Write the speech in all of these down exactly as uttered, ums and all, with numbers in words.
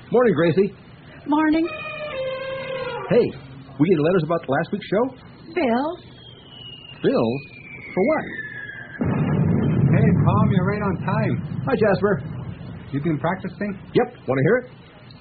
Morning, Gracie. Morning. Hey, we get letters about last week's show? Bill. Bills? For what? Hey, Tom, you're right on time. Hi, Jasper. You been practicing? Yep. Want to hear it?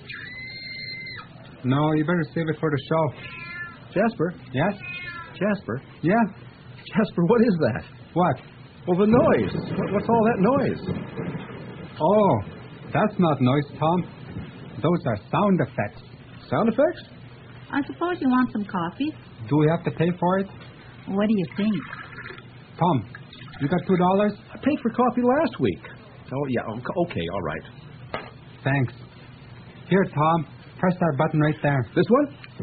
No, you better save it for the show. Jasper? Yes? Jasper? Yeah? Jasper, what is that? What? Well, the noise. What, what's all that noise? Oh, that's not noise, Tom. Those are sound effects. Sound effects? I suppose you want some coffee? Do we have to pay for it? What do you think? Tom, you got two dollars? I paid for coffee last week. Oh, yeah. Okay, all right. Thanks. Here, Tom. Press that button right there. This one?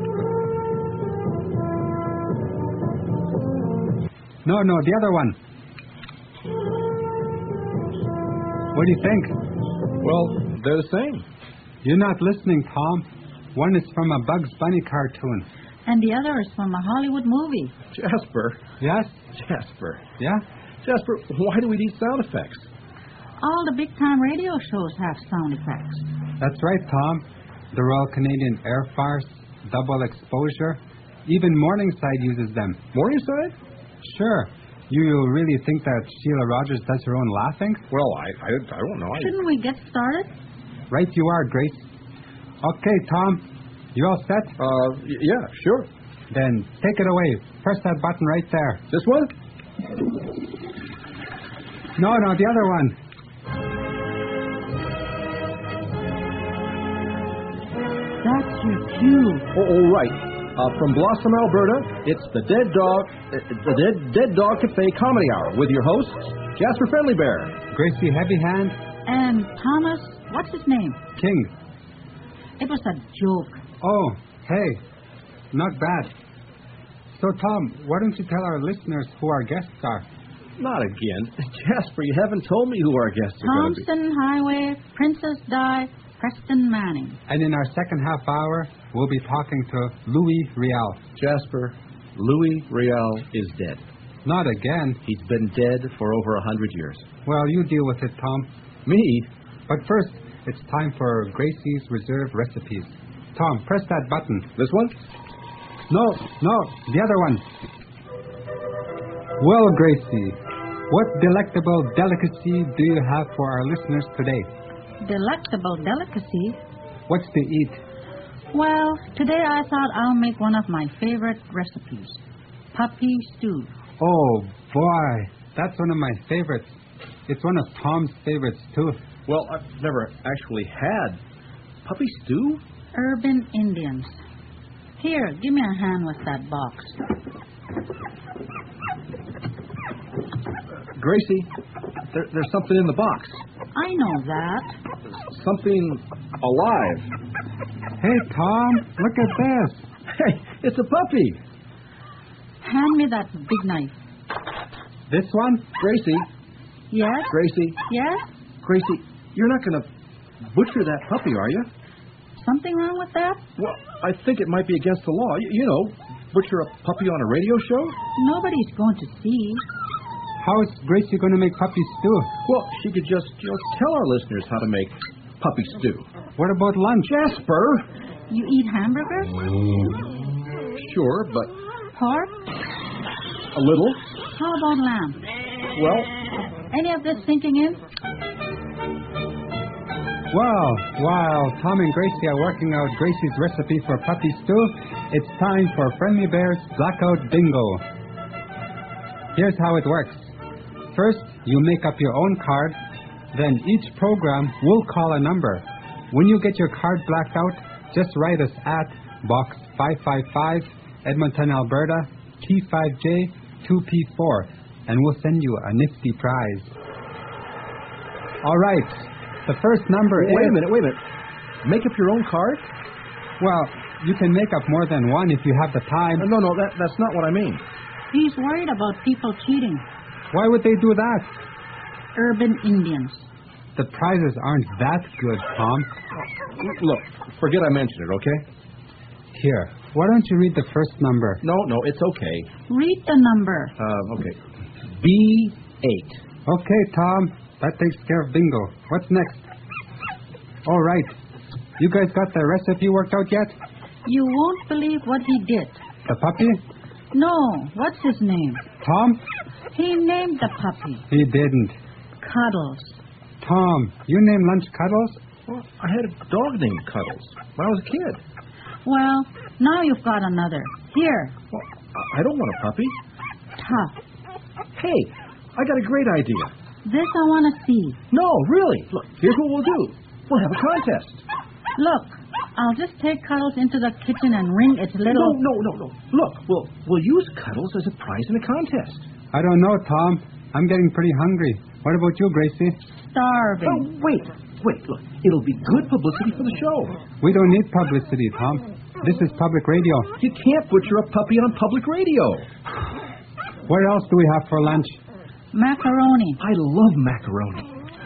No, no, the other one. What do you think? Well, they're the same. You're not listening, Tom. One is from a Bugs Bunny cartoon. And the other is from a Hollywood movie. Jasper. Yes? Jasper. Yeah? Jasper, why do we need sound effects? All the big-time radio shows have sound effects. That's right, Tom. The Royal Canadian Air Force, Double Exposure, even Morningside uses them. Morningside? Sure. You really think that Sheila Rogers does her own laughing? Well, I I, I don't know. I... Shouldn't we get started? Right you are, Grace. Okay, Tom. You all set? Uh, y- yeah, sure. Then take it away. Press that button right there. This one? No, no, the other one. That's your cue. Oh, all right. Uh, from Blossom, Alberta, it's the Dead Dog, uh, the Dead Dead Dog Cafe Comedy Hour with your hosts, Jasper Friendly Bear, Gracie Heavyhand, And Thomas, what's his name? King. It was a joke. Oh, hey, not bad. So, Tom, why don't you tell our listeners who our guests are? Not again. Jasper, you haven't told me who our guests are going to be. Thompson Highway, Princess Di, Preston Manning. And in our second half hour, we'll be talking to Louis Riel. Jasper, Louis Riel is dead. Not again. He's been dead for over a hundred years. Well, you deal with it, Tom. Me? But first, it's time for Gracie's Reserve Recipes. Tom, press that button. This one? No, no, the other one. Well, Gracie, what delectable delicacy do you have for our listeners today? Delectable delicacy? What's to eat? Well, today I thought I'll make one of my favorite recipes. Puppy stew. Oh, boy, that's one of my favorites. It's one of Tom's favorites, too. Well, I've never actually had puppy stew. Urban Indians. Here, give me a hand with that box. Gracie, there, there's something in the box. I know that. Something alive. Hey, Tom, look at this. Hey, it's a puppy. Hand me that big knife. This one? Gracie, Yes? Gracie, Yes? Gracie, you're not going to butcher that puppy, are you? Something wrong with that? Well, I think it might be against the law. You, you know, butcher a puppy on a radio show? Nobody's going to see. How is Gracie going to make puppy stew? Well, she could just, you know, tell our listeners how to make puppy stew. What about lunch? Jasper! You eat hamburgers? Sure, but Pork? a little. How about lamb? Well, Any of this sinking in? Well, while Tom and Gracie are working out Gracie's recipe for puppy stew, it's time for Friendly Bear's Blackout Bingo. Here's how it works. First, you make up your own card. Then each program will call a number. When you get your card blacked out, just write us at Box five five five, Edmonton, Alberta, T five J two P four, and we'll send you a nifty prize. All right. The first number wait is... a minute, wait a minute. Make up your own card? Well, you can make up more than one if you have the time. No, no, that, that's not what I mean. He's worried about people cheating. Why would they do that? Urban Indians. The prizes aren't that good, Tom. Look, forget I mentioned it, okay? Here, why don't you read the first number? No, no, it's okay. Read the number. Uh, okay. B eight. Okay, Tom. That takes care of bingo. What's next? All right. You guys got the recipe worked out yet? You won't believe what he did. The puppy? No, what's his name? Tom? He named the puppy He didn't. Cuddles. Tom, you named lunch Cuddles? Well, I had a dog named Cuddles when I was a kid. Well, now you've got another. Here, Well, I- I don't want a puppy. Tough. Hey, I got a great idea. This I want to see. No, really. Look, here's what we'll do. We'll have a contest. Look, I'll just take Cuddles into the kitchen and wring its little... No, no, no, no. Look, we'll, we'll use Cuddles as a prize in a contest. I don't know, Tom. I'm getting pretty hungry. What about you, Gracie? Starving. Oh, wait, wait, look. It'll be good publicity for the show. We don't need publicity, Tom. This is public radio. You can't butcher a puppy on public radio. What else do we have for lunch? Macaroni. I love macaroni.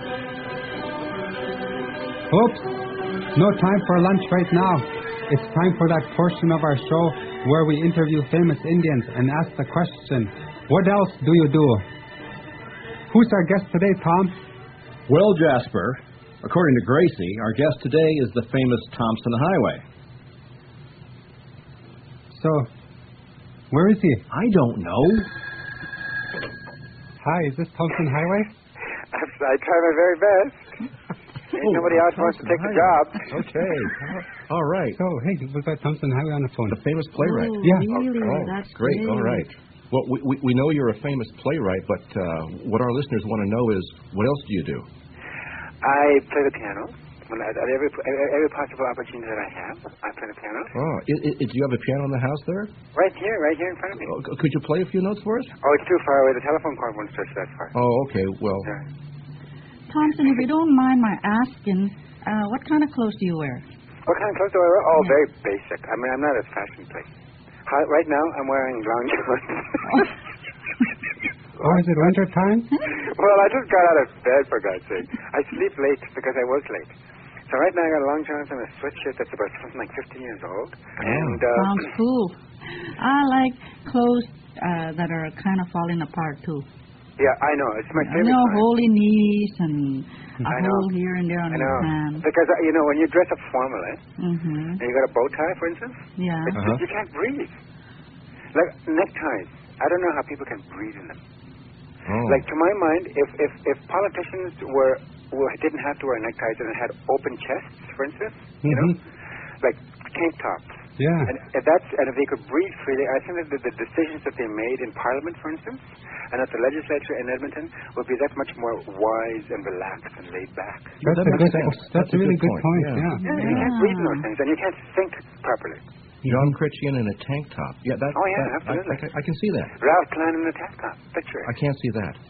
Oops. No time for lunch right now. It's time for that portion of our show where we interview famous Indians and ask the question, what else do you do? Who's our guest today, Tom? Well, Jasper, according to Gracie, our guest today is the famous Thompson Highway. So, where is he? I don't know. Hi, is this Thompson Highway? I try my very best. Ain't Oh, nobody else wants to take the job. Okay. All right. So, hey, we've got Thompson Highway on the phone. The famous playwright. Oh, Yeah. really? Oh, That's great. All right. Well, we, we, we know you're a famous playwright, but uh, what our listeners want to know is, what else do you do? I play the piano. When I, at every every possible opportunity that I have, I play the piano. Oh, i i do you have a piano in the house there? Right here, right here in front of me. Oh, c- could you play a few notes for us? Oh, it's too far away. The telephone cord won't stretch that far. Oh, okay. Well, Yeah. Thompson, if you don't mind my asking, uh, what kind of clothes do you wear? What kind of clothes do I wear? Oh, Yeah. very basic. I mean, I'm not a fashion plate. Hi, right now, I'm wearing loungewear. Oh, is it winter time? Well, I just got out of bed, for God's sake. I sleep late because I work late. So right now I got a long johns and a sweatshirt that's about something like fifteen years old. And, uh, Sounds cool. I like clothes uh, that are kind of falling apart, too. yeah, I know. It's my You favorite know, kind. holy knees and a I know. hole here and there on I your know. hand. Because, uh, you know, when you dress up formally, Mm-hmm. and you got a bow tie, for instance, Yeah. it's Uh-huh. just, you can't breathe. Like, neckties. I don't know how people can breathe in them. oh. Like, to my mind, if, if, if politicians were, were didn't have to wear neckties and had open chests, for instance, you know, like tank tops. Yeah. And if that's and if they could breathe freely, I think that the, the decisions that they made in Parliament, for instance, and at the legislature in Edmonton would be that much more wise and relaxed and laid back. That's That a makes good, sense. that's, That's a a really good good point, point. yeah. Yeah. Yeah, you can't breathe in those things, and you can't think properly. John Critchian in a tank top. Yeah, that. Oh, yeah, that- I, absolutely. I, can- I can see that. Ralph Klein in the tank top. Picture I it. can't see that.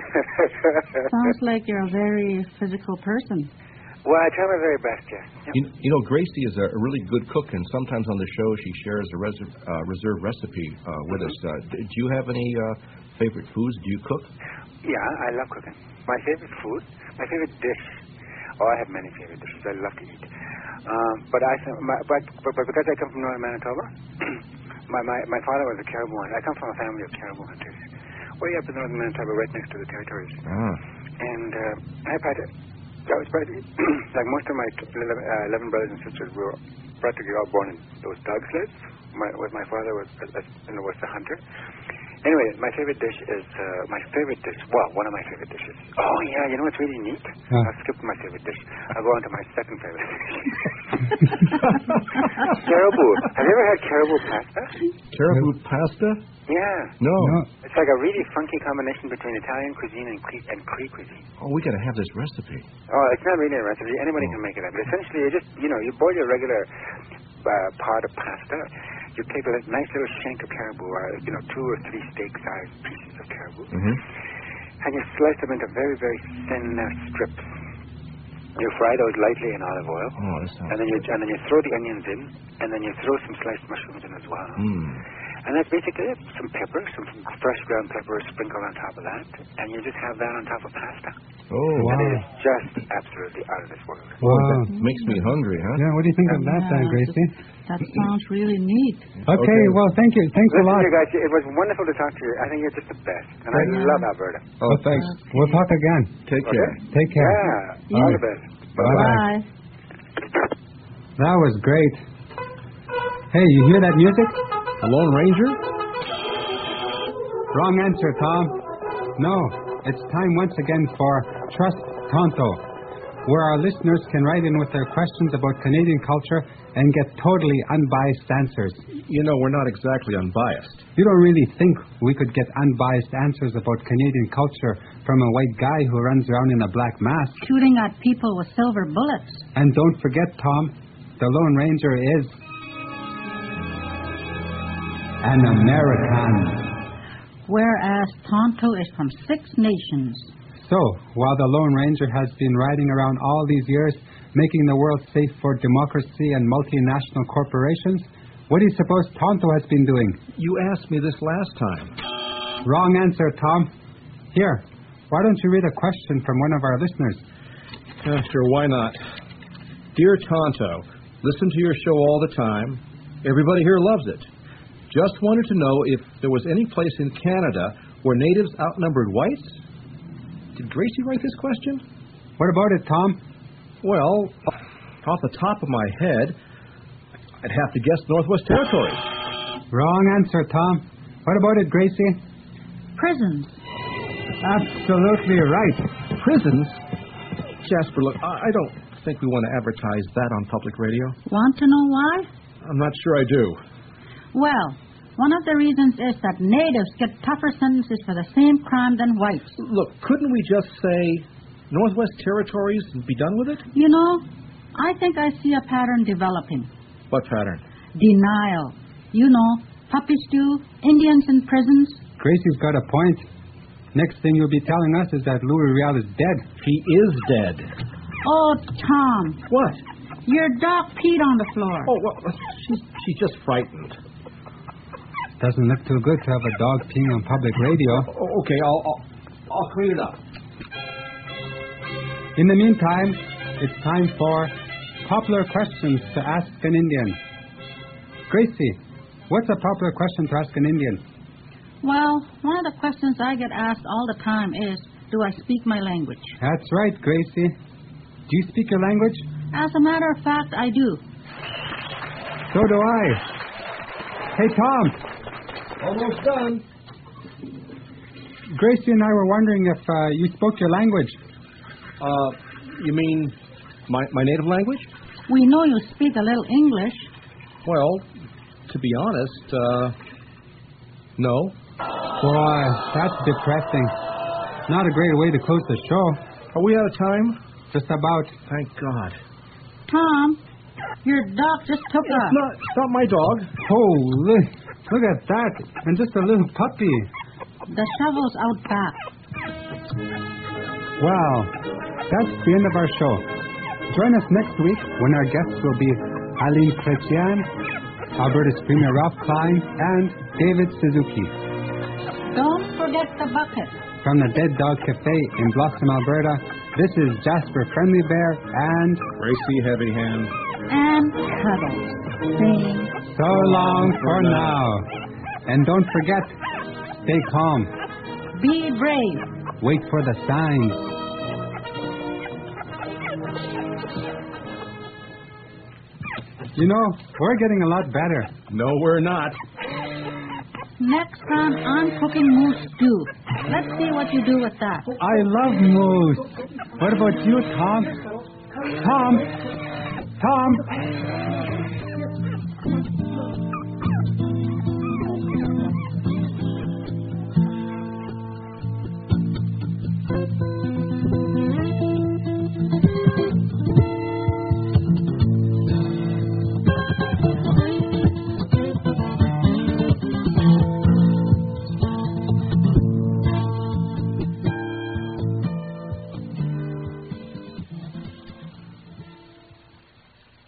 Sounds like you're a very physical person. Well, I try my very best, yes. Yep. You, you know, Gracie is a, a really good cook, and sometimes on the show she shares a reserve, uh, reserve recipe uh, with us. Uh, d- do you have any uh, favorite foods? Do you cook? Yeah, I love cooking. My favorite food, my favorite dish. Oh, I have many favorite dishes. I love to eat. Um, but I, my, but, but but because I come from northern Manitoba, my, my my father was a caribou hunter. I come from a family of caribou hunters, way up in northern Manitoba, right next to the territories. Ah. And uh, I had that was probably like most of my eleven, uh, eleven brothers and sisters. We were practically all born in those dog sleds. My, with my father was, uh, you know, was a hunter. Anyway, my favorite dish is uh, my favorite dish. Well, one of my favorite dishes. Oh yeah, you know what's really neat? Huh. I'll skip my favorite dish. I'll go on to my second favorite dish. Caribou. Have you ever had caribou pasta? Caribou pasta? Yeah. No. No. It's like a really funky combination between Italian cuisine and Cree, and Cree cuisine. Oh, we got to have this recipe. Oh, it's not really a recipe. Anybody can make it up. But essentially, you just, you know, you boil your regular uh, pot of pasta. You take a li- nice little shank of caribou, or, you know, two or three steak-sized pieces of caribou, Mm-hmm. and you slice them into very, very thin uh, strips. You fry those lightly in olive oil, Oh, that sounds and then you good. and then you throw the onions in, and then you throw some sliced mushrooms in as well. Mm. And that's basically it. Some pepper, some fresh ground pepper sprinkled on top of that, and you just have that on top of pasta. Oh, Wow. And it is just absolutely out of this world. Boy, Wow. that makes me hungry, huh? Yeah, what do you think of that, Yeah, then, Gracie? That sounds really neat. Okay, Okay. well, thank you. Thanks a Listen, lot. you guys, it was wonderful to talk to you. I think you're just the best, and I Yeah. love Alberta. Oh, thanks. We'll talk again. Take care. Okay? Take care. Yeah, all the best. Bye-bye. Bye. That was great. Hey, you hear that music? The Lone Ranger? Wrong answer, Tom. No, it's time once again for Trust Tonto, where our listeners can write in with their questions about Canadian culture and get totally unbiased answers. You know, we're not exactly unbiased. You don't really think we could get unbiased answers about Canadian culture from a white guy who runs around in a black mask? Shooting at people with silver bullets. And don't forget, Tom, the Lone Ranger is an American. Whereas Tonto is from six nations. So, while the Lone Ranger has been riding around all these years, making the world safe for democracy and multinational corporations, what do you suppose Tonto has been doing? You asked me this last time. Wrong answer, Tom. Here, why don't you read a question from one of our listeners? Uh, sure, why not? Dear Tonto, listen to your show all the time. Everybody here loves it. Just wanted to know if there was any place in Canada where natives outnumbered whites. Did Gracie write this question? What about it, Tom? Well, off the top of my head, I'd have to guess Northwest Territories. Wrong answer, Tom. What about it, Gracie? Prisons. Absolutely right. Prisons? Jasper, look, I I don't think we want to advertise that on public radio. Want to know why? I'm not sure I do. Well, one of the reasons is that natives get tougher sentences for the same crime than whites. Look, couldn't we just say Northwest Territories and be done with it? You know, I think I see a pattern developing. What pattern? Denial. You know, puppy stew, Indians in prisons. Gracie's got a point. Next thing you'll be telling us is that Louis Riel is dead. He is dead. Oh, Tom. What? Your dog peed on the floor. Oh, well, she's, she's just frightened. Doesn't look too good to have a dog peeing on public radio. Oh, okay, I'll, I'll, I'll clean it up. In the meantime, it's time for popular questions to ask an Indian. Gracie, what's a popular question to ask an Indian? Well, one of the questions I get asked all the time is, do I speak my language? That's right, Gracie. Do you speak your language? As a matter of fact, I do. So do I. Hey, Tom. Almost done. Gracie and I were wondering if uh, you spoke your language. Uh, you mean my, my native language? We know you speak a little English. Well, to be honest, uh, no. Boy, that's depressing. Not a great way to close the show. Are we out of time? Just about. Thank God. Tom, your dog just took It's a... not, it's not my dog. Holy, look at that. And just a little puppy. The shovel's out back. Wow, that's the end of our show. Join us next week when our guests will be Aline Chrétien, Alberta's Premier Ralph Klein, and David Suzuki. Don't forget the bucket. From the Dead Dog Cafe in Blossom, Alberta, this is Jasper Friendly Bear and Gracie Heavy Hand. And Cuddles. Saying, so long for now. And don't forget, stay calm. be brave. Wait for the signs. You know, we're getting a lot better. No, we're not. Next time, I'm cooking moose stew. Let's see what you do with that. I love moose. What about you, Tom? Tom? Tom?